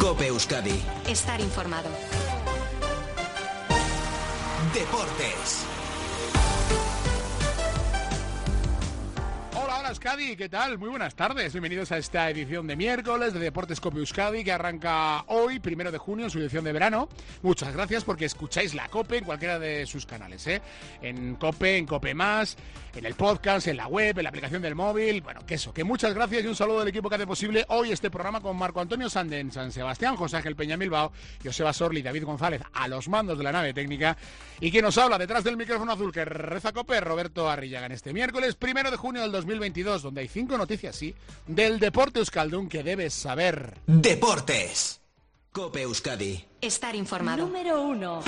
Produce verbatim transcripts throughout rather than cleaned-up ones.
COPE Euskadi. Estar informado. Deportes. Hola, hola Euskadi, ¿qué tal? Muy buenas tardes, bienvenidos a esta edición de miércoles de Deportes COPE Euskadi, que arranca hoy, primero de junio, en su edición de verano. Muchas gracias porque escucháis la COPE en cualquiera de sus canales, ¿eh? En COPE, en COPE Más, en el podcast, en la web, en la aplicación del móvil. Bueno, que eso, que muchas gracias y un saludo del equipo que hace posible hoy este programa con Marco Antonio Sande en San Sebastián, José Ángel Peña en Bilbao, Joseba Sorli y David González a los mandos de la nave técnica. Y quien nos habla detrás del micrófono azul que reza COPE, Roberto Arrillaga, en este miércoles, primero de junio del dos mil veintidós, donde hay cinco noticias, sí, del deporte euskaldun que debes saber. Deportes. COPE Euskadi. Estar informado. Número uno.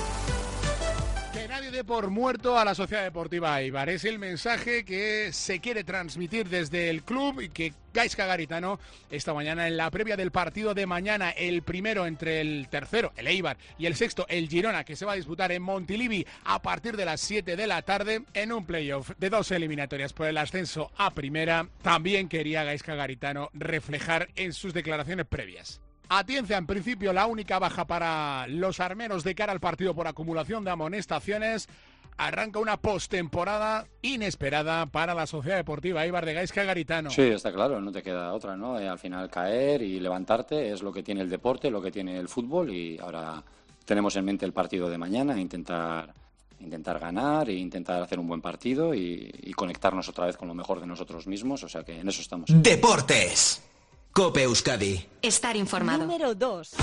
Que nadie dé por muerto a la Sociedad Deportiva Eibar. Es el mensaje que se quiere transmitir desde el club y que Gaizka Garitano esta mañana en la previa del partido de mañana, el primero entre el tercero, el Eibar, y el sexto, el Girona, que se va a disputar en Montilivi a partir de las siete de la tarde en un playoff de dos eliminatorias por el ascenso a primera. También quería Gaizka Garitano reflejar en sus declaraciones previas. Atienza, en principio, la única baja para los armeros de cara al partido por acumulación de amonestaciones. Arranca una postemporada inesperada para la Sociedad Deportiva Eibar de Gaizka Garitano. Sí, está claro, no te queda otra, ¿no? Eh, al final caer y levantarte es lo que tiene el deporte, lo que tiene el fútbol, y ahora tenemos en mente el partido de mañana, intentar, intentar ganar e intentar hacer un buen partido y, y conectarnos otra vez con lo mejor de nosotros mismos, o sea que en eso estamos. Deportes. COPE Euskadi. Estar informado. Número dos.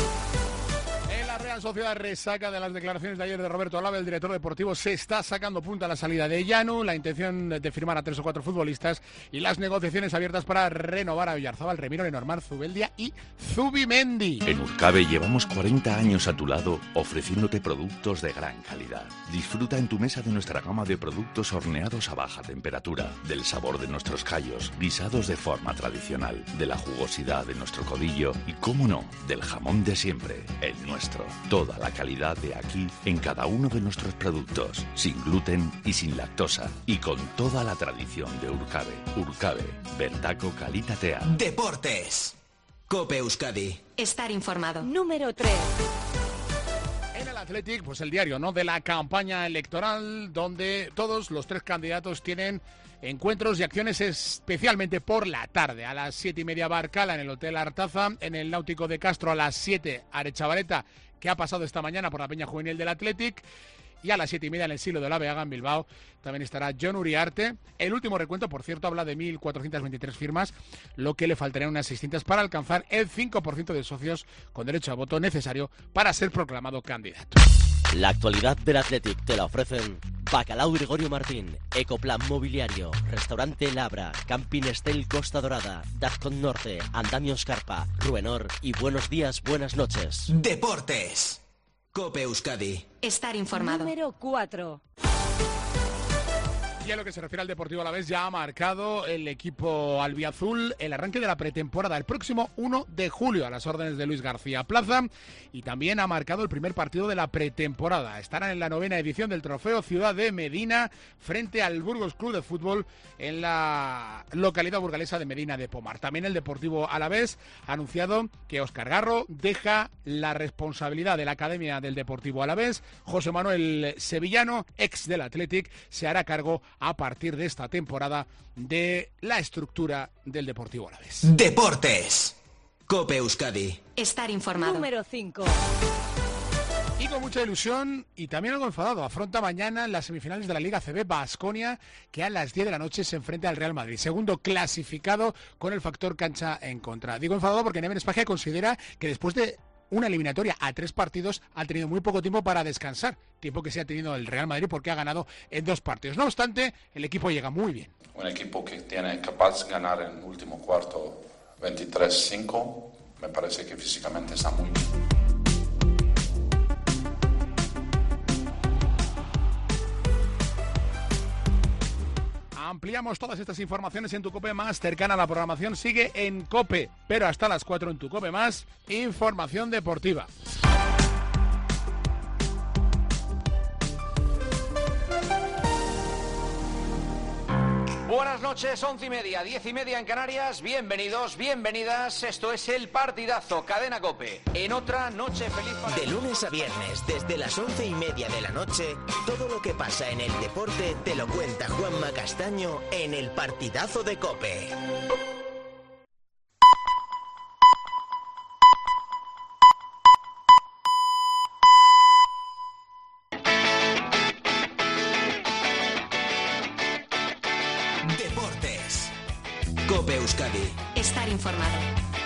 La Real Sociedad resaca de las declaraciones de ayer de Roberto Alave, el director deportivo. Se está sacando punta a la salida de Llanu, la intención de firmar a tres o cuatro futbolistas y las negociaciones abiertas para renovar a Villarzábal, Remiro, Lenormand, Zubeldia y Zubimendi. En Urcabe llevamos cuarenta años a tu lado ofreciéndote productos de gran calidad. Disfruta en tu mesa de nuestra gama de productos horneados a baja temperatura, del sabor de nuestros callos, guisados de forma tradicional, de la jugosidad de nuestro codillo y, cómo no, del jamón de siempre, el nuestro. Toda la calidad de aquí en cada uno de nuestros productos, sin gluten y sin lactosa, y con toda la tradición de Urcabe. Urcabe, bertako kalitatea. Deportes. COPE Euskadi. Estar informado. Número tres. En el Athletic, pues el diario, ¿no?, de la campaña electoral, donde todos los tres candidatos tienen encuentros y acciones especialmente por la tarde. A las siete y media Barcala en el Hotel Artaza, en el Náutico de Castro a las siete Aretxabaleta, que ha pasado esta mañana por la Peña Juvenil del Athletic, y a las siete y media en el Silo de la Veaga en Bilbao también estará Jon Uriarte. El último recuento, por cierto, habla de mil cuatrocientas veintitrés firmas, lo que le faltarían unas seiscientas para alcanzar el cinco por ciento de socios con derecho a voto necesario para ser proclamado candidato. La actualidad del Athletic te la ofrecen Bacalao Gregorio Martín, Ecoplan Mobiliario, Restaurante Labra, Camping Estel Costa Dorada, Dazcon Norte, Andamios Carpa, Ruenor y Buenos Días, Buenas Noches. Deportes. COPE Euskadi. Estar informado. Número cuatro. Y a lo que se refiere al Deportivo Alavés, ya ha marcado el equipo albiazul el arranque de la pretemporada el próximo uno de julio a las órdenes de Luis García Plaza, y también ha marcado el primer partido de la pretemporada. Estarán en la novena edición del Trofeo Ciudad de Medina frente al Burgos Club de Fútbol en la localidad burgalesa de Medina de Pomar. También el Deportivo Alavés ha anunciado que Óscar Garro deja la responsabilidad de la Academia del Deportivo Alavés. José Manuel Sevillano, ex del Athletic, se hará cargo a partir de esta temporada de la estructura del Deportivo Alavés. Deportes. COPE Euskadi. Estar informado. Número cinco. Y con mucha ilusión y también algo enfadado, afronta mañana en las semifinales de la Liga A C B Baskonia, que a las diez de la noche se enfrenta al Real Madrid, segundo clasificado con el factor cancha en contra. Digo enfadado porque Neven Espagia considera que después de una eliminatoria a tres partidos ha tenido muy poco tiempo para descansar, tiempo que se ha tenido el Real Madrid porque ha ganado en dos partidos. No obstante, el equipo llega muy bien. Un equipo que tiene capaz de ganar en el último cuarto veintitrés cinco, me parece que físicamente está muy bien. Ampliamos todas estas informaciones en tu COPE Más, cercana a la programación. Sigue en COPE, pero hasta las cuatro en tu COPE Más, información deportiva. Buenas noches, once y media, diez y media en Canarias. Bienvenidos, bienvenidas. Esto es El Partidazo, Cadena COPE. En otra noche feliz para... De lunes a viernes, desde las once y media de la noche, todo lo que pasa en el deporte te lo cuenta Juanma Castaño en El Partidazo de COPE. Deportes. COPE Euskadi. Estar informado.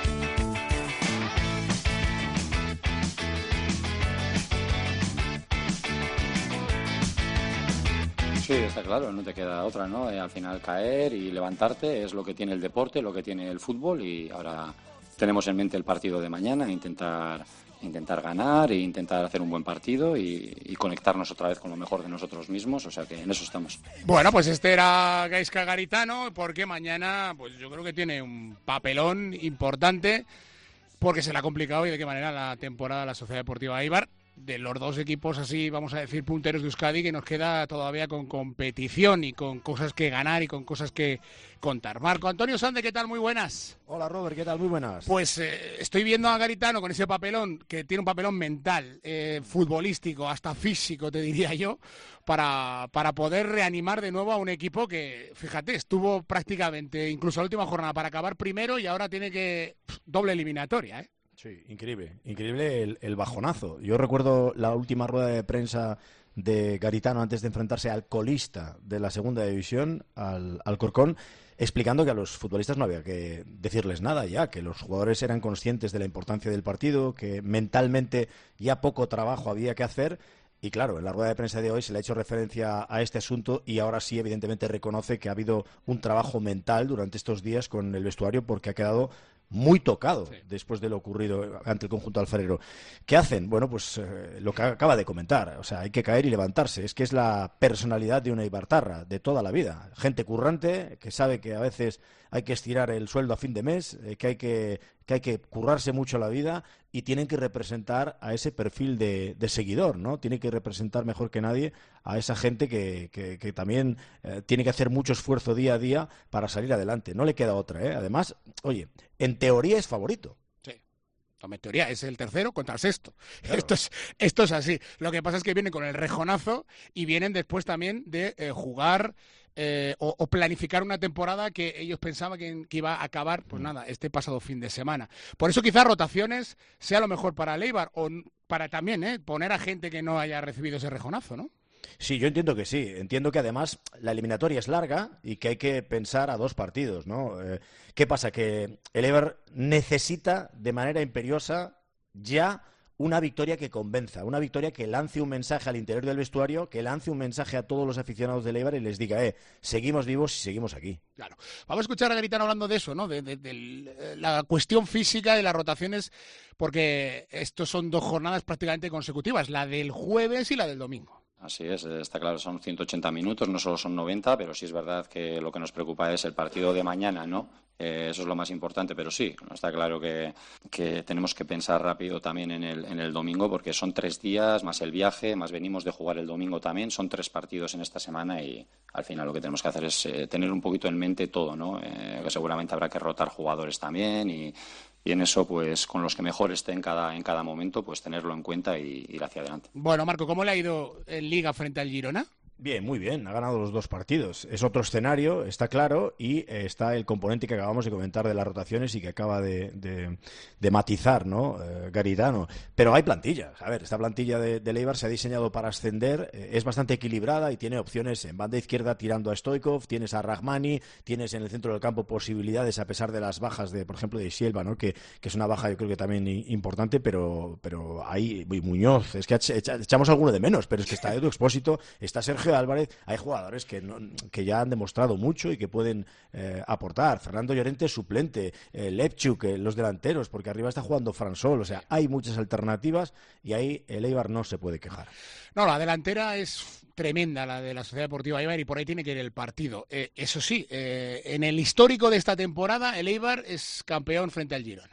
Sí, está claro, no te queda otra, ¿no? Eh, al final caer y levantarte es lo que tiene el deporte, lo que tiene el fútbol y ahora tenemos en mente el partido de mañana, intentar intentar ganar e intentar hacer un buen partido y, y conectarnos otra vez con lo mejor de nosotros mismos, o sea que en eso estamos. Bueno, pues este era Gaizka Garitano, porque mañana pues yo creo que tiene un papelón importante, porque se le ha complicado y de qué manera la temporada de la Sociedad Deportiva Eibar. De los dos equipos así, vamos a decir, punteros de Euskadi, que nos queda todavía con competición y con cosas que ganar y con cosas que contar. Marco Antonio Sande, ¿qué tal? Muy buenas. Hola Robert, ¿qué tal? Muy buenas. Pues eh, estoy viendo a Garitano con ese papelón, que tiene un papelón mental, eh, futbolístico, hasta físico, te diría yo, para, para poder reanimar de nuevo a un equipo que, fíjate, estuvo prácticamente, incluso la última jornada, para acabar primero y ahora tiene que... Pff, doble eliminatoria, ¿eh? Sí, increíble, increíble el, el bajonazo. Yo recuerdo la última rueda de prensa de Garitano antes de enfrentarse al colista de la segunda división, al Alcorcón, explicando que a los futbolistas no había que decirles nada ya, que los jugadores eran conscientes de la importancia del partido, que mentalmente ya poco trabajo había que hacer. Y claro, en la rueda de prensa de hoy se le ha hecho referencia a este asunto y ahora sí, evidentemente, reconoce que ha habido un trabajo mental durante estos días con el vestuario porque ha quedado muy tocado sí. después de lo ocurrido ante el conjunto alfarero. ¿Qué hacen? Bueno, pues eh, lo que acaba de comentar. O sea, hay que caer y levantarse. Es que es la personalidad de una eibartarra de toda la vida. Gente currante, que sabe que a veces hay que estirar el sueldo a fin de mes, eh, que hay que, que hay que currarse mucho la vida y tienen que representar a ese perfil de, de seguidor, ¿no? Tiene que representar mejor que nadie a esa gente que, que, que también eh, tiene que hacer mucho esfuerzo día a día para salir adelante. No le queda otra, ¿eh? Además, oye, en teoría es favorito. Sí. En teoría es el tercero contra el sexto. Claro. Esto es, esto es así. Lo que pasa es que vienen con el rejonazo y vienen después también de eh, jugar eh, o, o planificar una temporada que ellos pensaban que, que iba a acabar, pues nada, este pasado fin de semana. Por eso quizás rotaciones sea lo mejor para el Eibar o para también eh, poner a gente que no haya recibido ese rejonazo, ¿no? Sí, yo entiendo que sí. Entiendo que además la eliminatoria es larga y que hay que pensar a dos partidos, ¿no? Eh, ¿Qué pasa? Que el Eibar necesita de manera imperiosa ya una victoria que convenza, una victoria que lance un mensaje al interior del vestuario, que lance un mensaje a todos los aficionados del Eibar y les diga, eh, seguimos vivos y seguimos aquí. Claro. Vamos a escuchar a Garitano hablando de eso, ¿no? De, de, de la cuestión física de las rotaciones, porque estos son dos jornadas prácticamente consecutivas, la del jueves y la del domingo. Así es, está claro, son ciento ochenta minutos, no solo son noventa, pero sí es verdad que lo que nos preocupa es el partido de mañana, ¿no? Eh, eso es lo más importante, pero sí, está claro que, que tenemos que pensar rápido también en el, en el domingo, porque son tres días, más el viaje, más venimos de jugar el domingo también, son tres partidos en esta semana y al final lo que tenemos que hacer es eh, tener un poquito en mente todo, ¿no? Eh, que seguramente habrá que rotar jugadores también y... Y en eso, pues, con los que mejor esté en cada, en cada momento, pues tenerlo en cuenta y ir hacia adelante. Bueno, Marco, ¿cómo le ha ido en Liga frente al Girona? Bien, muy bien, ha ganado los dos partidos. Es otro escenario, está claro, y eh, está el componente que acabamos de comentar de las rotaciones y que acaba de, de, de matizar, ¿no? Eh, Garitano. Pero hay plantillas. A ver, esta plantilla de, de Eibar se ha diseñado para ascender, eh, es bastante equilibrada y tiene opciones en banda izquierda tirando a Stoichkov, tienes a Rahmani, tienes en el centro del campo posibilidades a pesar de las bajas de, por ejemplo, de Silva, ¿no? Que, que es una baja yo creo que también importante, pero, pero ahí Muñoz, es que echamos alguno de menos, pero es que está Edu Expósito, está Sergio Álvarez, hay jugadores que, no, que ya han demostrado mucho y que pueden eh, aportar. Fernando Llorente suplente, eh, Lepchuk, eh, los delanteros, porque arriba está jugando Fransol, o sea, hay muchas alternativas y ahí el Eibar no se puede quejar. No, la delantera es tremenda, la de la Sociedad Deportiva Eibar, y por ahí tiene que ir el partido. Eh, eso sí, eh, en el histórico de esta temporada, el Eibar es campeón frente al Girona.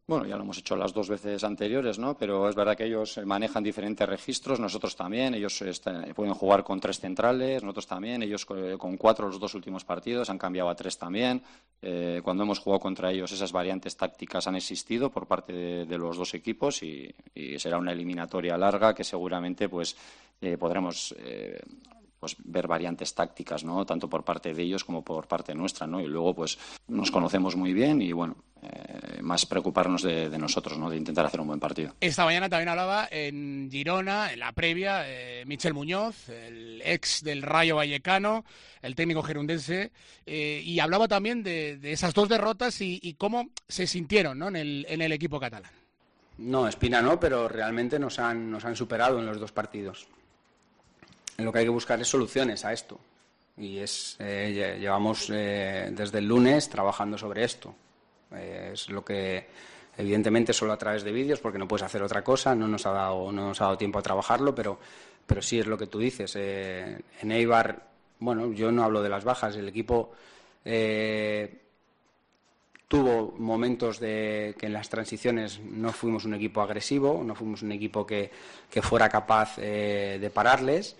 Bueno, ya lo hemos hecho las dos veces anteriores, ¿no? Pero es verdad que ellos manejan diferentes registros, nosotros también. Ellos están, pueden jugar con tres centrales, nosotros también. Ellos con cuatro los dos últimos partidos, han cambiado a tres también. Eh, cuando hemos jugado contra ellos, esas variantes tácticas han existido por parte de, de los dos equipos y, y será una eliminatoria larga que seguramente pues eh, podremos eh, pues ver variantes tácticas, ¿no? Tanto por parte de ellos como por parte nuestra, ¿no? Y luego pues nos conocemos muy bien y bueno, eh, más preocuparnos de, de nosotros, ¿no? De intentar hacer un buen partido. Esta mañana también hablaba en Girona, en la previa, eh, Michel Muñoz, el ex del Rayo Vallecano, el técnico gerundense, eh, y hablaba también de, de esas dos derrotas y, y cómo se sintieron, ¿no? en el, en el equipo catalán. No, Espina no, pero realmente nos han, nos han superado en los dos partidos. Lo que hay que buscar es soluciones a esto y es eh, llevamos eh, desde el lunes trabajando sobre esto. Eh, es lo que evidentemente solo a través de vídeos porque no puedes hacer otra cosa, no nos ha dado no nos ha dado tiempo a trabajarlo, pero pero sí es lo que tú dices. Eh, en Eibar, bueno, yo no hablo de las bajas, el equipo eh, tuvo momentos de que en las transiciones no fuimos un equipo agresivo, no fuimos un equipo que, que fuera capaz eh, de pararles.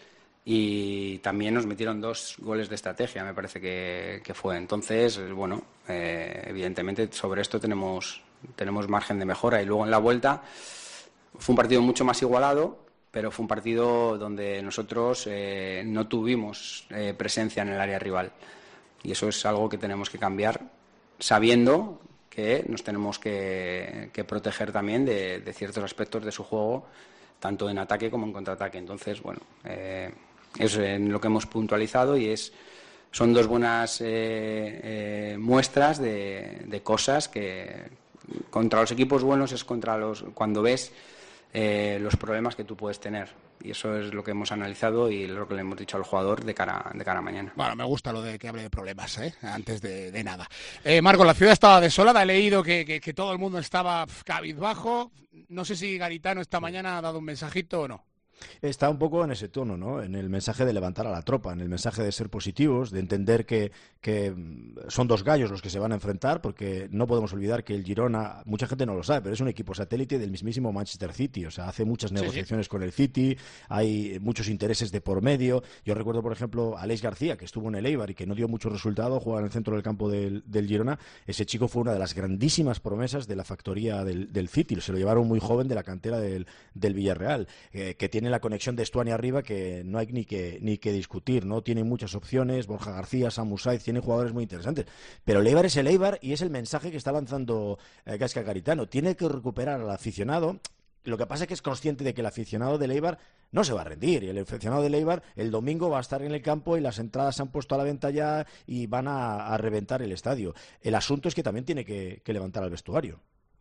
Y también nos metieron dos goles de estrategia, me parece que, que fue. Entonces, bueno, eh, evidentemente sobre esto tenemos, tenemos margen de mejora. Y luego en la vuelta fue un partido mucho más igualado, pero fue un partido donde nosotros eh, no tuvimos eh, presencia en el área rival. Y eso es algo que tenemos que cambiar, sabiendo que nos tenemos que, que proteger también de, de ciertos aspectos de su juego, tanto en ataque como en contraataque. Entonces, bueno... Eh, es en lo que hemos puntualizado y es son dos buenas eh, eh, muestras de, de cosas que contra los equipos buenos es contra los cuando ves eh, los problemas que tú puedes tener y eso es lo que hemos analizado y lo que le hemos dicho al jugador de cara de cara a mañana. Bueno, me gusta lo de que hable de problemas, ¿eh? Antes de, de nada. Eh, Marco, la ciudad estaba desolada, he leído que, que, que todo el mundo estaba cabizbajo. No sé si Garitano esta mañana ha dado un mensajito o no. Está un poco en ese tono, ¿no? En el mensaje de levantar a la tropa, en el mensaje de ser positivos, de entender que, que son dos gallos los que se van a enfrentar, porque no podemos olvidar que el Girona, mucha gente no lo sabe, pero es un equipo satélite del mismísimo Manchester City, o sea, hace muchas negociaciones sí, sí. con el City, hay muchos intereses de por medio. Yo recuerdo, por ejemplo, a Aleix García, que estuvo en el Eibar y que no dio mucho resultado, jugaba en el centro del campo del, del Girona. Ese chico fue una de las grandísimas promesas de la factoría del, del City, se lo llevaron muy joven de la cantera del, del Villarreal, eh, que tiene la conexión de Estuani arriba que no hay ni que ni que discutir, ¿no? Tiene muchas opciones, Borja García, Samu Saiz, tiene jugadores muy interesantes, pero el Eibar es el Eibar y es el mensaje que está lanzando eh, Gaizka Garitano, tiene que recuperar al aficionado. Lo que pasa es que es consciente de que el aficionado del Eibar no se va a rendir y el aficionado del Eibar el domingo va a estar en el campo y las entradas se han puesto a la venta ya y van a, a reventar el estadio. El asunto es que también tiene que, que levantar al vestuario.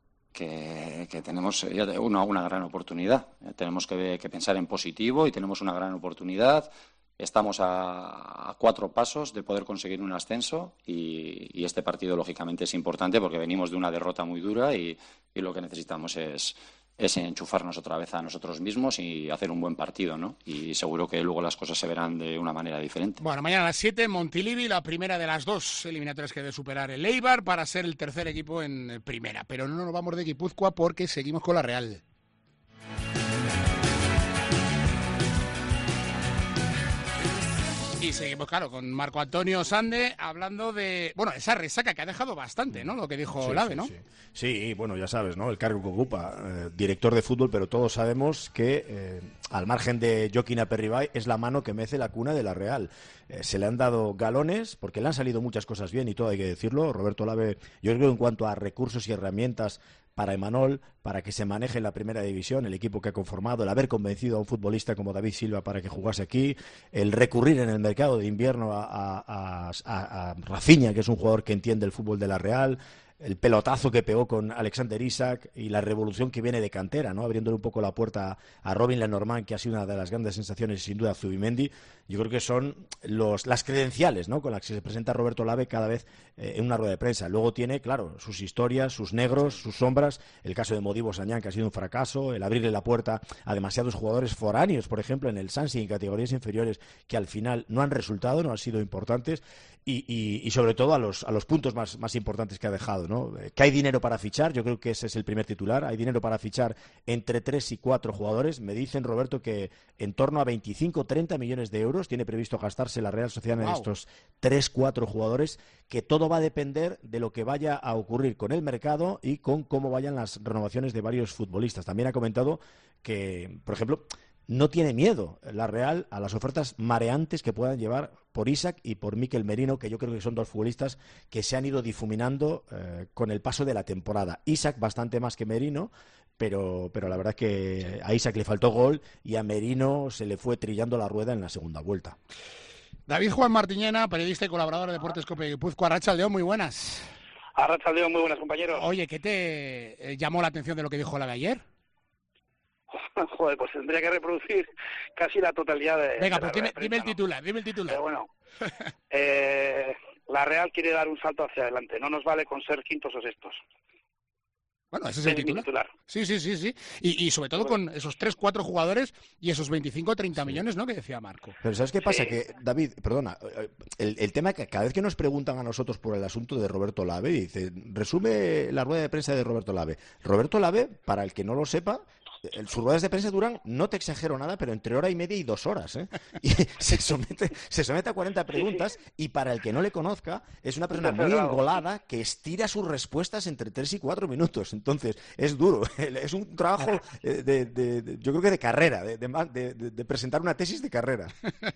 Que, que tenemos una, una gran oportunidad. Tenemos que, que pensar en positivo y tenemos una gran oportunidad. Estamos a, a cuatro pasos de poder conseguir un ascenso y, y este partido, lógicamente, es importante porque venimos de una derrota muy dura y, y lo que necesitamos es, es enchufarnos otra vez a nosotros mismos y hacer un buen partido, ¿no? Y seguro que luego las cosas se verán de una manera diferente. Bueno, mañana a las siete, Montilivi, la primera de las dos eliminatorias que debe superar el Eibar para ser el tercer equipo en primera. Pero no nos vamos de Guipúzcoa porque seguimos con la Real. Y seguimos, claro, con Marco Antonio Sande hablando de, bueno, esa resaca que ha dejado bastante, ¿no? Lo que dijo sí, Lave, sí, ¿no? Sí. sí, bueno, ya sabes, ¿no? El cargo que ocupa, eh, director de fútbol, pero todos sabemos que, eh, al margen de Joaquín Aperribay, es la mano que mece la cuna de la Real. Eh, se le han dado galones, porque le han salido muchas cosas bien y todo hay que decirlo. Roberto Lave, yo creo que en cuanto a recursos y herramientas para Imanol, para que se maneje en la primera división, el equipo que ha conformado, el haber convencido a un futbolista como David Silva para que jugase aquí, el recurrir en el mercado de invierno a, a, a, a Rafinha, que es un jugador que entiende el fútbol de la Real, el pelotazo que pegó con Alexander Isak y la revolución que viene de cantera, ¿no? Abriéndole un poco la puerta a Robin Lenormand, que ha sido una de las grandes sensaciones, sin duda, Zubimendi. Yo creo que son los, las credenciales, ¿no?, con las que se presenta Roberto Lave cada vez eh, en una rueda de prensa. Luego tiene, claro, sus historias, sus negros, sus sombras. El caso de Modibo Sañán, que ha sido un fracaso, el abrirle la puerta a demasiados jugadores foráneos, por ejemplo, en el Sansi, en categorías inferiores, que al final no han resultado, no han sido importantes, y, y, y sobre todo a los, a los puntos más, más importantes que ha dejado, mercado, ¿no? Que hay dinero para fichar, yo creo que ese es el primer titular, hay dinero para fichar entre tres y cuatro jugadores. Me dicen, Roberto, que en torno a veinticinco o treinta millones de euros tiene previsto gastarse la Real Sociedad en wow. estos tres cuatro jugadores, que todo va a depender de lo que vaya a ocurrir con el mercado y con cómo vayan las renovaciones de varios futbolistas. También ha comentado que, por ejemplo, no tiene miedo la Real a las ofertas mareantes que puedan llevar por Isaac y por Mikel Merino, que yo creo que son dos futbolistas que se han ido difuminando eh, con el paso de la temporada. Isaac bastante más que Merino, pero, pero la verdad es que a Isaac le faltó gol y a Merino se le fue trillando la rueda en la segunda vuelta. David Juan Martiñena, periodista y colaborador de Deportes Cope Guipúzcoa. Arratsaldeon, muy buenas. Arratsaldeon, muy buenas, compañeros. Oye, ¿qué te eh, llamó la atención de lo que dijo la de ayer? Joder, pues tendría que reproducir casi la totalidad de... Venga, de pues dime, prensa, dime el ¿no? titular, dime el titular. Pero bueno, eh, la Real quiere dar un salto hacia adelante. No nos vale con ser quintos o sextos. Bueno, ese es el titular. titular. Sí, sí, sí, sí. Y, y sobre todo con esos tres, cuatro jugadores y esos veinticinco, treinta sí. millones, ¿no? Que decía Marco. Pero ¿sabes qué pasa? Sí. Que, David, perdona, el, el tema que cada vez que nos preguntan a nosotros por el asunto de Roberto Lave, dice, resume la rueda de prensa de Roberto Lave. Roberto Lave, para el que no lo sepa, sus ruedas de prensa duran, no te exagero nada, pero entre hora y media y dos horas, ¿eh? Y se somete, se somete a cuarenta preguntas y para el que no le conozca, es una persona muy engolada que estira sus respuestas entre tres y cuatro minutos. Entonces, es duro. Es un trabajo de, de, de, de yo creo que de carrera, de, de, de, de presentar una tesis de carrera.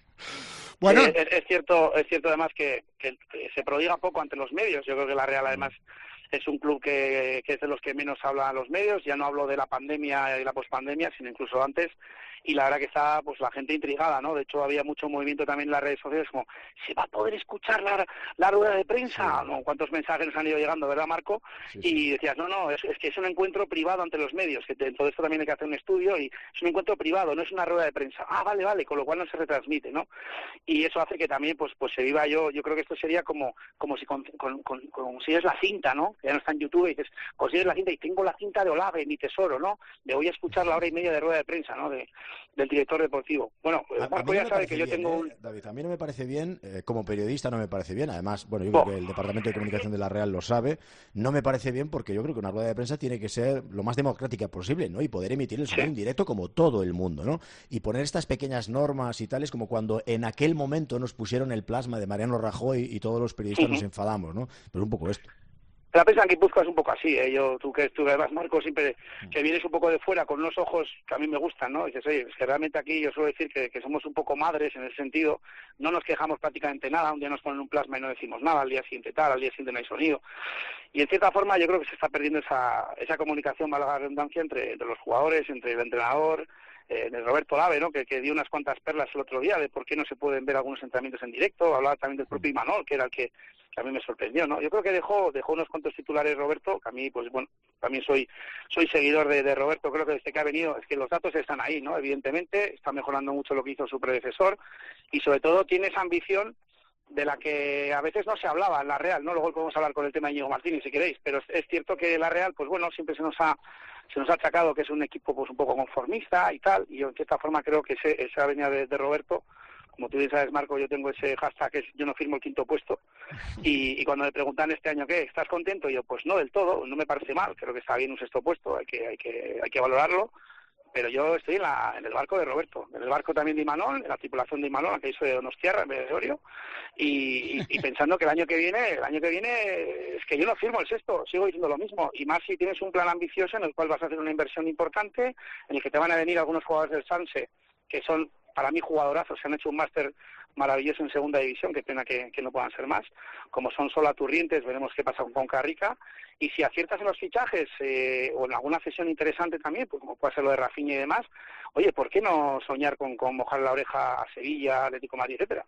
Bueno, sí, es, es cierto, es cierto además que, que, que se prodiga poco ante los medios. Yo creo que la Real además es un club que, que es de los que menos hablan los medios. Ya no hablo de la pandemia y la pospandemia, sino incluso antes. Y la verdad que está pues la gente intrigada, ¿no? De hecho, había mucho movimiento también en las redes sociales, como, ¿se va a poder escuchar la, la rueda de prensa? Sí. ¿No? ¿Cuántos mensajes nos han ido llegando, verdad, Marco? Sí, sí. Y decías, no, no, es, es que es un encuentro privado ante los medios, que te, todo esto también hay que hacer un estudio, y es un encuentro privado, no es una rueda de prensa. Ah, vale, vale, con lo cual no se retransmite, ¿no? Y eso hace que también pues pues se viva, yo yo creo que esto sería como como si con, con, con, consigues la cinta, ¿no? Que ya no está en YouTube y dices, consigues la cinta y tengo la cinta de Olave, mi tesoro, ¿no? Le voy a escuchar la hora y media de rueda de prensa, ¿no? De, del director deportivo. Bueno, a, Marco a ya no sabe que bien, yo tengo eh, un... David, a mí no me parece bien, eh, como periodista no me parece bien, además, bueno, yo creo oh. que el Departamento de Comunicación de la Real lo sabe, no me parece bien porque yo creo que una rueda de prensa tiene que ser lo más democrática posible, ¿no? Y poder emitir el sonido sí. en directo como todo el mundo, ¿no? Y poner estas pequeñas normas y tales como cuando en aquel momento nos pusieron el plasma de Mariano Rajoy y todos los periodistas uh-huh. nos enfadamos, ¿no? Pero un poco esto. La prensa en Guipúzcoa es un poco así, ¿eh? Yo, tú que tú además, Marco, siempre que vienes un poco de fuera con unos ojos que a mí me gustan, ¿no? Y dices, oye, es que realmente aquí yo suelo decir que, que somos un poco madres en ese sentido, no nos quejamos prácticamente nada, un día nos ponen un plasma y no decimos nada, al día siguiente tal, al día siguiente no hay sonido. Y en cierta forma yo creo que se está perdiendo esa, esa comunicación, valga la redundancia, entre, entre los jugadores, entre el entrenador, eh, de Roberto Lave, ¿no? Que, que dio unas cuantas perlas el otro día de por qué no se pueden ver algunos entrenamientos en directo. Hablaba también del propio Imanol, que era el que, que a mí me sorprendió, ¿no? Yo creo que dejó dejó unos cuantos titulares Roberto, que a mí, pues bueno, también soy soy seguidor de, de Roberto, creo que desde que ha venido, es que los datos están ahí, ¿no? Evidentemente, está mejorando mucho lo que hizo su predecesor y sobre todo tiene esa ambición de la que a veces no se hablaba en la Real, ¿no? Luego podemos hablar con el tema de Íñigo Martínez si queréis, pero es, es cierto que la Real, pues bueno, siempre se nos ha se nos ha achacado que es un equipo pues un poco conformista y tal, y yo en cierta forma creo que ese, esa venida de, de Roberto, como tú bien sabes, Marco, yo tengo ese hashtag que es yo no firmo el quinto puesto, y, y cuando me preguntan este año, ¿qué? ¿Estás contento? Y yo, pues no del todo, no me parece mal, creo que está bien un sexto puesto, hay que hay que hay que valorarlo, pero yo estoy en, la, en el barco de Roberto, en el barco también de Imanol, en la tripulación de Imanol, que hizo de Donostiarra en vez de Orio, y, y, y pensando que el año que viene, el año que viene es que yo no firmo el sexto, sigo diciendo lo mismo, y más si tienes un plan ambicioso en el cual vas a hacer una inversión importante, en el que te van a venir algunos jugadores del Sanse, que son para mí jugadorazos, se han hecho un máster maravilloso en segunda división, qué pena que, que no puedan ser más, como son Sola Turrientes, veremos qué pasa con Ponca Rica, y si aciertas en los fichajes eh, o en alguna cesión interesante también, pues como puede ser lo de Rafinha y demás, oye, ¿por qué no soñar con, con mojar la oreja a Sevilla, Atlético de Madrid, etcétera?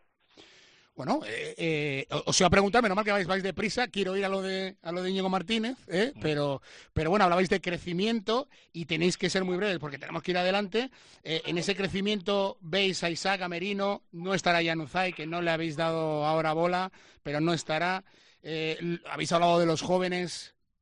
Bueno, eh, eh, os iba a preguntar, menos mal que vais, vais deprisa, quiero ir a lo de a lo de Íñigo Martínez, ¿eh? pero pero bueno, hablabais de crecimiento y tenéis que ser muy breves porque tenemos que ir adelante. Eh, en ese crecimiento veis a Isaac, a Merino, no estará Januzaj, que no le habéis dado ahora bola, pero no estará. Eh, habéis hablado de los jóvenes.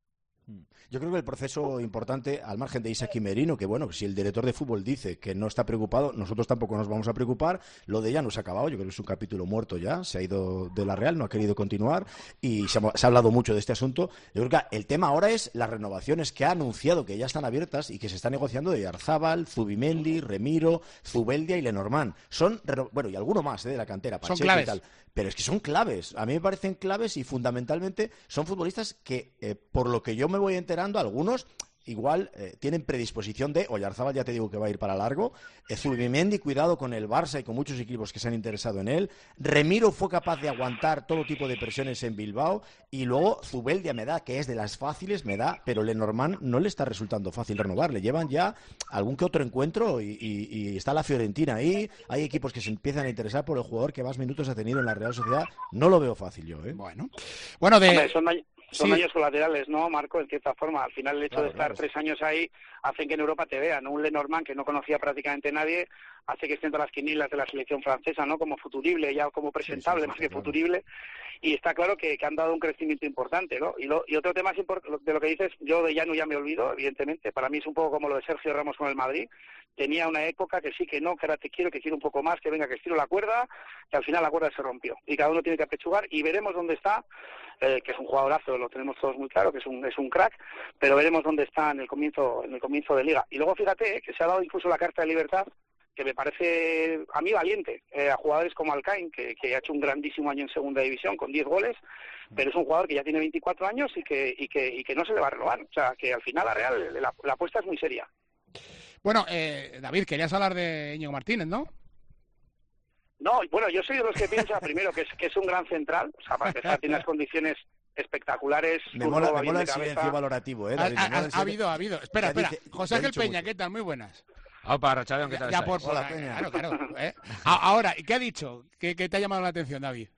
Yo creo que el proceso importante, al margen de Isaac y Merino, que bueno, si el director de fútbol dice que no está preocupado, nosotros tampoco nos vamos a preocupar. Lo de ella no se ha acabado, yo creo que es un capítulo muerto ya, se ha ido de la Real, no ha querido continuar y se ha, se ha hablado mucho de este asunto. Yo creo que el tema ahora es las renovaciones que ha anunciado que ya están abiertas y que se está negociando de Yarzábal, Zubimendi, Remiro, Zubeldia y Lenormand. Son, bueno, y alguno más ¿eh? de la cantera, Pacheco son claves. Y tal. Pero es que son claves, a mí me parecen claves y fundamentalmente son futbolistas que, eh, por lo que yo me voy enterando, algunos igual eh, tienen predisposición de, Oyarzábal ya te digo que va a ir para largo, eh, Zubimendi, cuidado con el Barça y con muchos equipos que se han interesado en él, Remiro fue capaz de aguantar todo tipo de presiones en Bilbao, y luego Zubeldia me da, que es de las fáciles, me da, pero Lenormand no le está resultando fácil renovar, le llevan ya algún que otro encuentro y, y, y está la Fiorentina ahí, hay equipos que se empiezan a interesar por el jugador que más minutos ha tenido en la Real Sociedad, no lo veo fácil yo, ¿eh? Bueno, bueno de... Hombre, son Son Sí. daños colaterales, ¿no, Marco? En cierta forma. Al final, el hecho Claro, de estar claro. tres años ahí hacen que en Europa te vean. Un Lenormand que no conocía prácticamente nadie hace que esté entre las quinilas de la selección francesa, ¿no? Como futurible, ya como presentable, Sí, sí, sí, más que claro. futurible. Y está claro que, que han dado un crecimiento importante, ¿no? Y, lo, y otro tema es import- de lo que dices, yo de Llano ya me olvido, evidentemente. Para mí es un poco como lo de Sergio Ramos con el Madrid. Tenía una época que sí, que no, que ahora te quiero, que quiero un poco más, que venga, que estiro la cuerda, que al final la cuerda se rompió. Y cada uno tiene que apechugar y veremos dónde está, eh, que es un jugadorazo, lo tenemos todos muy claro, que es un es un crack, pero veremos dónde está en el comienzo en el comienzo de Liga. Y luego fíjate eh, que se ha dado incluso la carta de libertad, que me parece a mí valiente, eh, a jugadores como Alcaín, que, que ha hecho un grandísimo año en segunda división con diez goles, pero es un jugador que ya tiene veinticuatro años y que y que, y que no se le va a renovar. O sea, que al final la Real, la, la apuesta es muy seria. Bueno, eh, David, querías hablar de Íñigo Martínez, ¿no? No, bueno, yo soy de los que piensa primero que es que es un gran central, o sea, para empezar tiene unas condiciones espectaculares. Me zurdo, mola, va me bien mola de el cabeza. silencio valorativo, ¿eh? Ha, David, me ha- mola el ha silencio. habido, ha habido. Espera, Ya espera. dice- José lo ha Ángel dicho Peña, mucho. ¿qué tal? Muy buenas. Opa, Rachaldeón, ¿qué Ya, tal ya estáis? por, Hola, por- Peña. claro, claro. ¿eh? A- Ahora, ¿qué ha dicho? ¿Qué, qué te ha llamado la atención, David?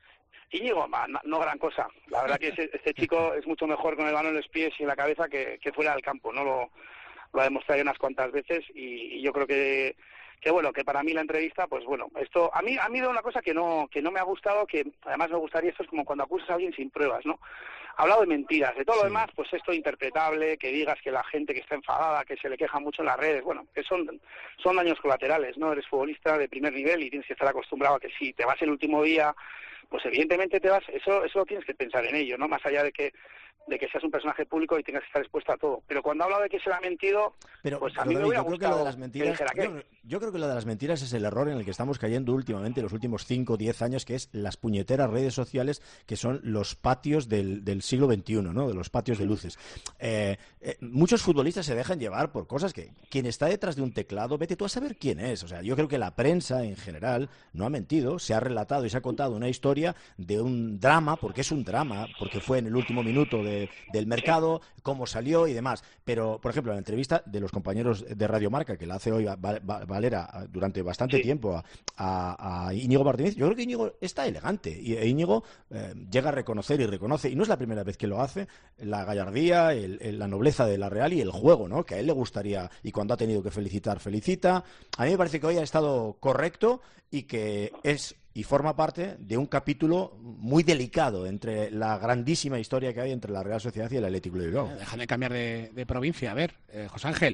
Íñigo, ma- no, no gran cosa. La verdad que ese- este chico es mucho mejor con el balón en los pies y en la cabeza que, que fuera del campo, ¿no? Lo, lo ha demostrado ya unas cuantas veces y, y yo creo que que bueno, que para mí la entrevista, pues bueno, esto a mí a mí de una cosa que no que no me ha gustado, que además me gustaría, esto es como cuando acusas a alguien sin pruebas, ¿no? Ha hablado de mentiras, de todo lo Sí. demás, pues esto interpretable, que digas que la gente que está enfadada, que se le queja mucho en las redes, bueno, que son son daños colaterales, ¿no? Eres futbolista de primer nivel y tienes que estar acostumbrado a que si te vas el último día, pues evidentemente te vas, eso eso tienes que pensar en ello, ¿no? Más allá de que de que seas un personaje público y tengas que estar expuesto a todo. Pero cuando ha hablado de que se le ha mentido, Pero, pues a pero, mí me David, hubiera yo creo que lo de gustado las que mentiras, dijera que- yo, yo creo que lo de las mentiras es el error en el que estamos cayendo últimamente los últimos cinco o diez años, que es las puñeteras redes sociales, que son los patios del, del siglo veintiuno, ¿no? De los patios de luces. Eh, eh, muchos futbolistas se dejan llevar por cosas que quien está detrás de un teclado, vete tú a saber quién es. O sea, yo creo que la prensa en general no ha mentido, se ha relatado y se ha contado una historia de un drama, porque es un drama, porque fue en el último minuto de- del mercado, cómo salió y demás. Pero, por ejemplo, la entrevista de los compañeros de Radio Marca, que la hace hoy Val- Val- Valera durante bastante Sí. tiempo a, a, a Íñigo Martínez, yo creo que Íñigo está elegante y e Íñigo eh, llega a reconocer y reconoce, y no es la primera vez que lo hace, la gallardía, el- el- la nobleza de la Real y el juego, ¿no? Que a él le gustaría, y cuando ha tenido que felicitar, felicita. A mí me parece que hoy ha estado correcto y que es y forma parte de un capítulo muy delicado entre la grandísima historia que hay entre la Real Sociedad y el Atlético de Bilbao. Déjame cambiar de, de provincia. A ver, eh, José Ángel.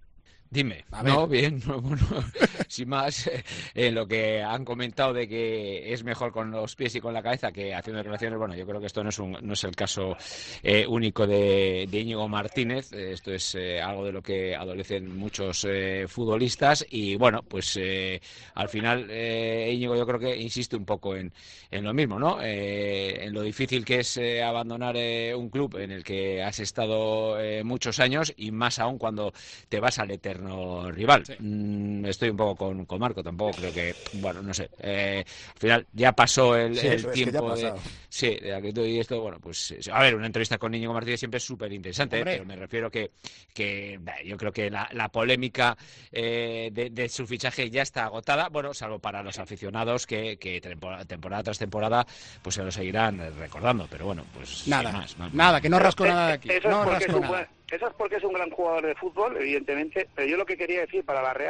Dime, A ver. no, bien, no, bueno, sin más, eh, en lo que han comentado de que es mejor con los pies y con la cabeza que haciendo declaraciones, bueno, yo creo que esto no es, un, no es el caso eh, único de, de Íñigo Martínez, eh, esto es eh, algo de lo que adolecen muchos eh, futbolistas y bueno, pues eh, al final eh, Íñigo yo creo que insiste un poco en, en lo mismo, ¿no? Eh, en lo difícil que es eh, abandonar eh, un club en el que has estado eh, muchos años y más aún cuando te vas al eterno rival. Sí. Mm, estoy un poco con, con Marco, tampoco creo que, bueno, no sé, eh, al final ya pasó el, Sí, el eso es que ya ha tiempo de, pasado. sí, de actitud y esto, bueno, pues eh, a ver, una entrevista con Íñigo Martínez siempre es súper interesante, Hombre. pero me refiero que, que bah, yo creo que la, la polémica eh, de, de su fichaje ya está agotada, bueno, salvo para los aficionados que, que temporada, temporada tras temporada pues se lo seguirán eh, recordando, pero bueno, pues sin Nada, más, no- nada, que no rasco Eh, nada de eh, aquí. Eso, No es porque es rasco un nada. buen, eso es porque es un gran jugador de fútbol, evidentemente, pero yo lo que quería decir para la Real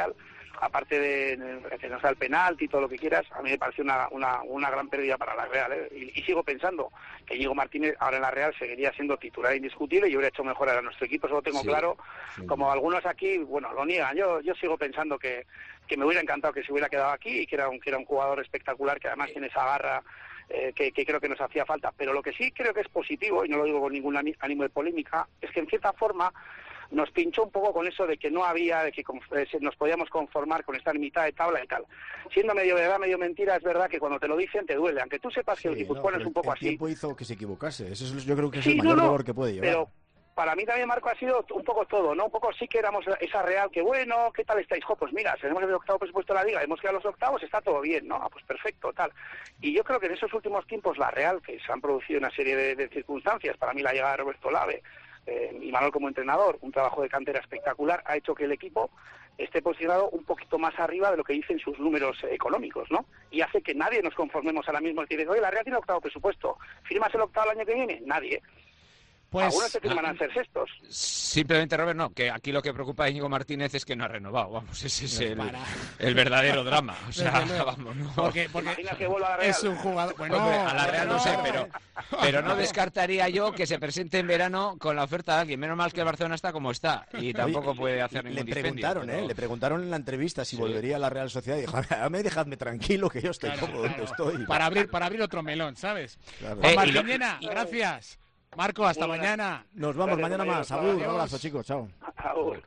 aparte de que no sea el penalti y todo lo que quieras, a mí me pareció una, una, una gran pérdida para la Real, ¿eh? y, y sigo pensando que Íñigo Martínez ahora en la Real seguiría siendo titular indiscutible y hubiera hecho mejorar a nuestro equipo, eso lo tengo Sí, claro, sí. como algunos aquí, bueno, lo niegan, yo yo sigo pensando que, que me hubiera encantado que se hubiera quedado aquí y que era un, que era un jugador espectacular, que además tiene esa garra eh, que, que creo que nos hacía falta, pero lo que sí creo que es positivo, y no lo digo con ningún ánimo de polémica, es que en cierta forma nos pinchó un poco con eso de que no había, de que nos podíamos conformar con estar en mitad de tabla y tal. Siendo medio verdad, medio mentira, es verdad que cuando te lo dicen te duele, aunque tú sepas que Sí, el Guipuzcoano no, es un poco el así. El tiempo hizo que se equivocase, eso es, yo creo que es Sí, el no, mayor no, dolor que puede llevar. Pero para mí también, Marco, ha sido un poco todo, ¿no? Un poco sí que éramos esa Real, que bueno, ¿qué tal estáis? Jo, pues mira, tenemos el octavo presupuesto de la Liga, hemos quedado a los octavos, está todo bien, ¿no? Ah, pues perfecto, tal. Y yo creo que en esos últimos tiempos la Real, que se han producido una serie de, de circunstancias, para mí la llegada de Roberto Lave, Eh, y Manuel como entrenador, un trabajo de cantera espectacular, ha hecho que el equipo esté posicionado un poquito más arriba de lo que dicen sus números eh, económicos, ¿no? Y hace que nadie nos conformemos ahora mismo. Decir, oye, la Real tiene octavo presupuesto, ¿firmas el octavo el año que viene? Nadie. Pues, algunos se firman a ser sextos. Simplemente, Robert, no, que aquí lo que preocupa a Íñigo Martínez es que no ha renovado, vamos, ese es el, Para. el verdadero drama, o sea, Desde luego. vamos, no. Porque, porque que vuelva a la Real? es un jugador, bueno, Hombre, a la Real no, no, sé, pero, pero no descartaría yo que se presente en verano con la oferta de alguien, menos mal que el Barcelona está como está, y tampoco Oye, puede hacer le ningún preguntaron, dispendio, ¿eh? Le preguntaron en la entrevista si volvería a la Real Sociedad y dijo, a mí dejadme tranquilo que yo estoy Claro, cómodo claro. donde estoy. Para abrir, para abrir otro melón, ¿sabes? Claro. Juan Eh, Martín y lo- Llena, gracias. Marco, hasta Muy mañana. Nos vamos Gracias, mañana más. compañeros. Agur, un Adiós. abrazo, chicos. Chao. Agur.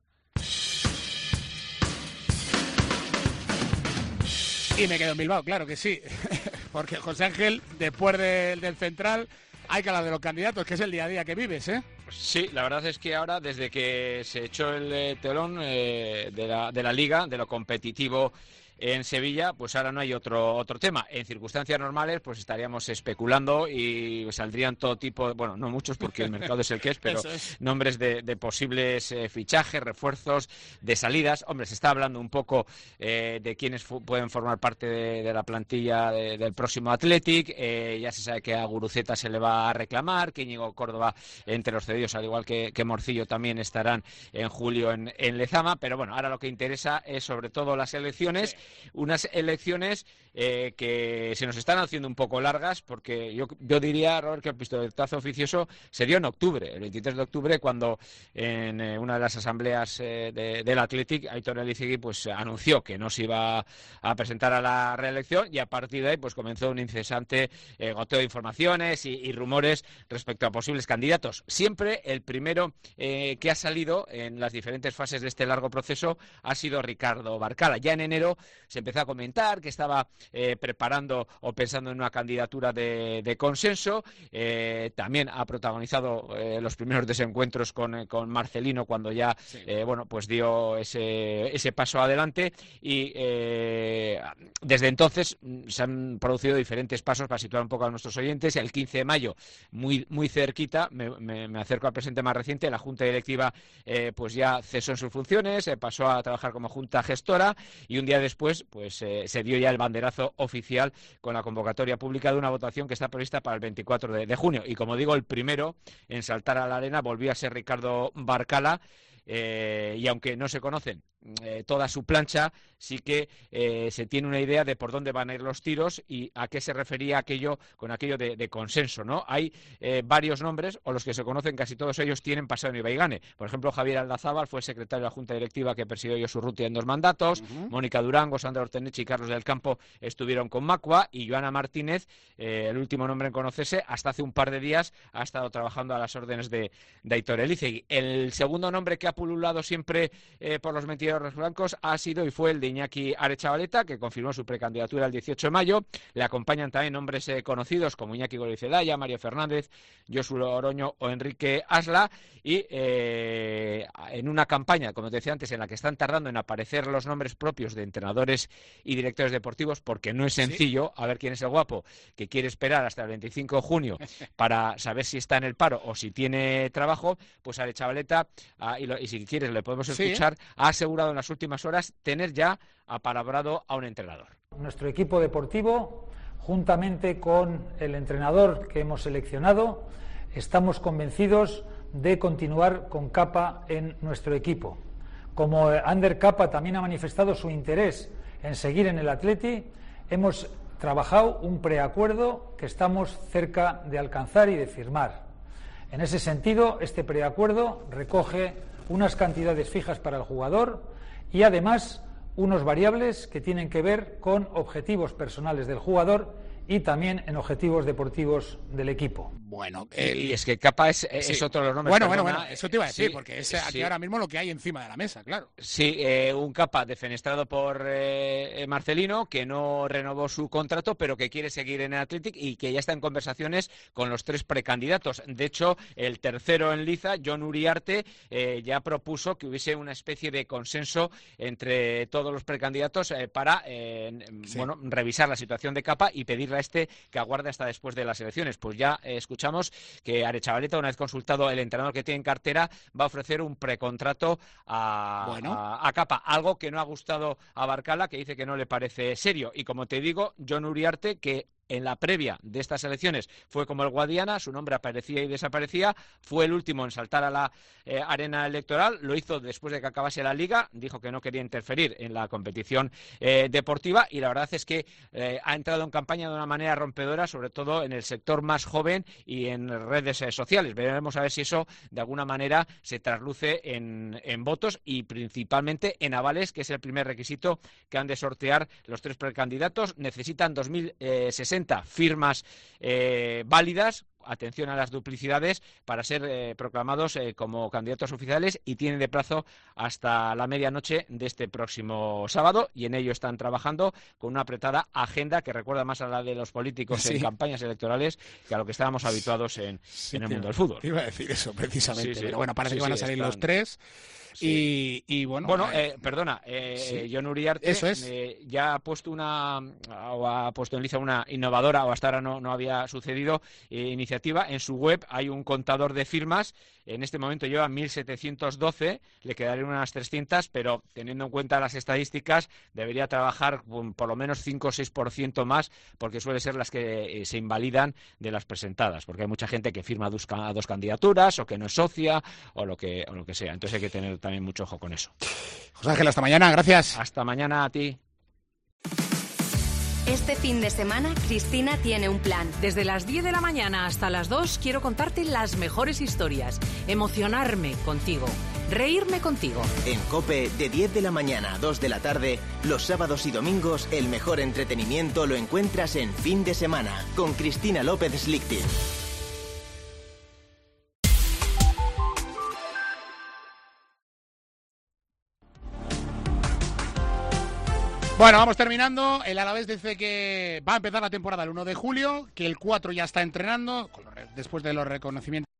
Y me quedo en Bilbao, claro que sí. Porque José Ángel, después del, del central, hay que hablar de los candidatos, que es el día a día que vives, ¿eh? Sí, la verdad es que ahora, desde que se echó el eh, telón eh, de, la, de la Liga, de lo competitivo en Sevilla, pues ahora no hay otro otro tema. En circunstancias normales, pues estaríamos especulando y saldrían todo tipo, bueno, no muchos porque el mercado es el que es, pero Es. nombres de, de posibles eh, fichajes, refuerzos, de salidas. Hombre, se está hablando un poco eh, de quiénes pueden formar parte de, de la plantilla de, del próximo Athletic. Eh, ya se sabe que a Guruceta se le va a reclamar, que Íñigo Córdoba entre los cedidos, al igual que, que Morcillo, también estarán en julio en, en Lezama. Pero bueno, ahora lo que interesa es sobre todo las elecciones. Sí. Unas elecciones eh, que se nos están haciendo un poco largas, porque yo, yo diría, Robert, que el pistoletazo oficioso se dio en octubre, el veintitrés de octubre, cuando en eh, una de las asambleas eh, de, del Athletic, Aitor Elizegui pues anunció que no se iba a presentar a la reelección, y a partir de ahí pues comenzó un incesante eh, goteo de informaciones y, y rumores respecto a posibles candidatos. Siempre el primero eh, que ha salido en las diferentes fases de este largo proceso ha sido Ricardo Barcala. Ya en enero se empezó a comentar que estaba eh, preparando o pensando en una candidatura de, de consenso. Eh, también ha protagonizado eh, los primeros desencuentros con, con Marcelino, cuando ya sí. eh, bueno, pues dio ese, ese paso adelante, y eh, desde entonces se han producido diferentes pasos para situar un poco a nuestros oyentes. El quince de mayo, muy, muy cerquita, me, me, me acerco al presente más reciente, la Junta Directiva eh, pues ya cesó en sus funciones, eh, pasó a trabajar como Junta Gestora, y un día después pues eh, se dio ya el banderazo oficial con la convocatoria pública de una votación que está prevista para el veinticuatro de junio. Y como digo, el primero en saltar a la arena volvió a ser Ricardo Barcala. Eh, y aunque no se conocen eh, toda su plancha, sí que eh, se tiene una idea de por dónde van a ir los tiros y a qué se refería aquello con aquello de, de consenso, ¿no? Hay eh, varios nombres, o los que se conocen, casi todos ellos tienen pasado en Ibaigane. Por ejemplo, Javier Aldazábal fue secretario de la Junta Directiva que presidió Yosurrutia en dos mandatos. Uh-huh. Mónica Durango, Sandra Orteneche y Carlos del Campo estuvieron con Macua, y Joana Martínez, eh, el último nombre en conocerse, hasta hace un par de días ha estado trabajando a las órdenes de, de Aitor Elizegui. El segundo nombre que ha pululado siempre eh, por los mentideros blancos ha sido y fue el de Iñaki Arechavaleta, que confirmó su precandidatura el dieciocho de mayo. Le acompañan también nombres eh, conocidos como Iñaki Gorizedaya, Mario Fernández, Josu Oroño o Enrique Asla, y eh, en una campaña, como te decía antes, en la que están tardando en aparecer los nombres propios de entrenadores y directores deportivos, porque no es sencillo ¿Sí? a ver quién es el guapo que quiere esperar hasta el veinticinco de junio para saber si está en el paro o si tiene trabajo. Pues Arechavaleta, ah, y, lo, y si quieres le podemos escuchar, sí, ¿eh? ha asegurado en las últimas horas tener ya apalabrado a un entrenador. Nuestro equipo deportivo, juntamente con el entrenador que hemos seleccionado, estamos convencidos de continuar con Capa en nuestro equipo. como Ander Capa también ha manifestado su interés en seguir en el Atleti, hemos trabajado un preacuerdo que estamos cerca de alcanzar y de firmar. En ese sentido, este preacuerdo recoge unas cantidades fijas para el jugador y además unos variables que tienen que ver con objetivos personales del jugador y también en objetivos deportivos del equipo. Bueno, el... y es que Capa es, es sí. otro de los nombres. Bueno, perdona, bueno, bueno, eso te iba a decir, sí, porque es aquí sí. ahora mismo lo que hay encima de la mesa, claro. Sí, eh, un Capa defenestrado por eh, Marcelino, que no renovó su contrato, pero que quiere seguir en el Athletic y que ya está en conversaciones con los tres precandidatos. De hecho, el tercero en liza, Jon Uriarte, eh, ya propuso que hubiese una especie de consenso entre todos los precandidatos eh, para eh, sí. bueno, revisar la situación de Capa y pedirle a este que aguarde hasta después de las elecciones. Pues ya eh, escuchamos que Arechavaleta, una vez consultado el entrenador que tiene en cartera, va a ofrecer un precontrato a, bueno. a, a Capa, algo que no ha gustado a Barcala, que dice que no le parece serio. Y como te digo, Jon Uriarte, que en la previa de estas elecciones fue como el Guadiana, su nombre aparecía y desaparecía, fue el último en saltar a la eh, arena electoral, lo hizo después de que acabase la Liga, dijo que no quería interferir en la competición eh, deportiva y la verdad es que eh, ha entrado en campaña de una manera rompedora, sobre todo en el sector más joven y en redes eh, sociales. Veremos a ver si eso de alguna manera se trasluce en, en votos y principalmente en avales, que es el primer requisito que han de sortear los tres precandidatos. Necesitan dos mil sesenta firmas eh, válidas, atención a las duplicidades, para ser eh, proclamados eh, como candidatos oficiales y tienen de plazo hasta la medianoche de este próximo sábado y en ello están trabajando con una apretada agenda que recuerda más a la de los políticos sí. en campañas electorales que a lo que estábamos habituados en, sí, en el mundo del fútbol. Te iba a decir eso precisamente, sí, sí. pero bueno, parece sí, que van sí, a salir están... los tres. Sí. Y, y bueno, bueno eh, perdona, eh, sí. Jon Uriarte Eso es. eh, ya ha puesto una o ha puesto en liza una innovadora, o hasta ahora no, no había sucedido, eh, iniciativa. En su web hay un contador de firmas, en este momento lleva mil setecientos doce, le quedarían unas trescientas, pero teniendo en cuenta las estadísticas debería trabajar por lo menos cinco o seis por ciento más, porque suele ser las que eh, se invalidan de las presentadas, porque hay mucha gente que firma dos, dos candidaturas o que no es socia o lo que, o lo que sea, entonces hay que tener también mucho ojo con eso. José Ángel, hasta mañana, gracias. Hasta mañana a ti. Este fin de semana, Cristina tiene un plan. Desde las diez de la mañana hasta las dos quiero contarte las mejores historias, emocionarme contigo, reírme contigo. En COPE, de diez de la mañana a dos de la tarde, los sábados y domingos, el mejor entretenimiento lo encuentras en Fin de Semana, con Cristina López Slichting. Bueno, vamos terminando. El Alavés dice que va a empezar la temporada el uno de julio, que el cuatro ya está entrenando, después de los reconocimientos.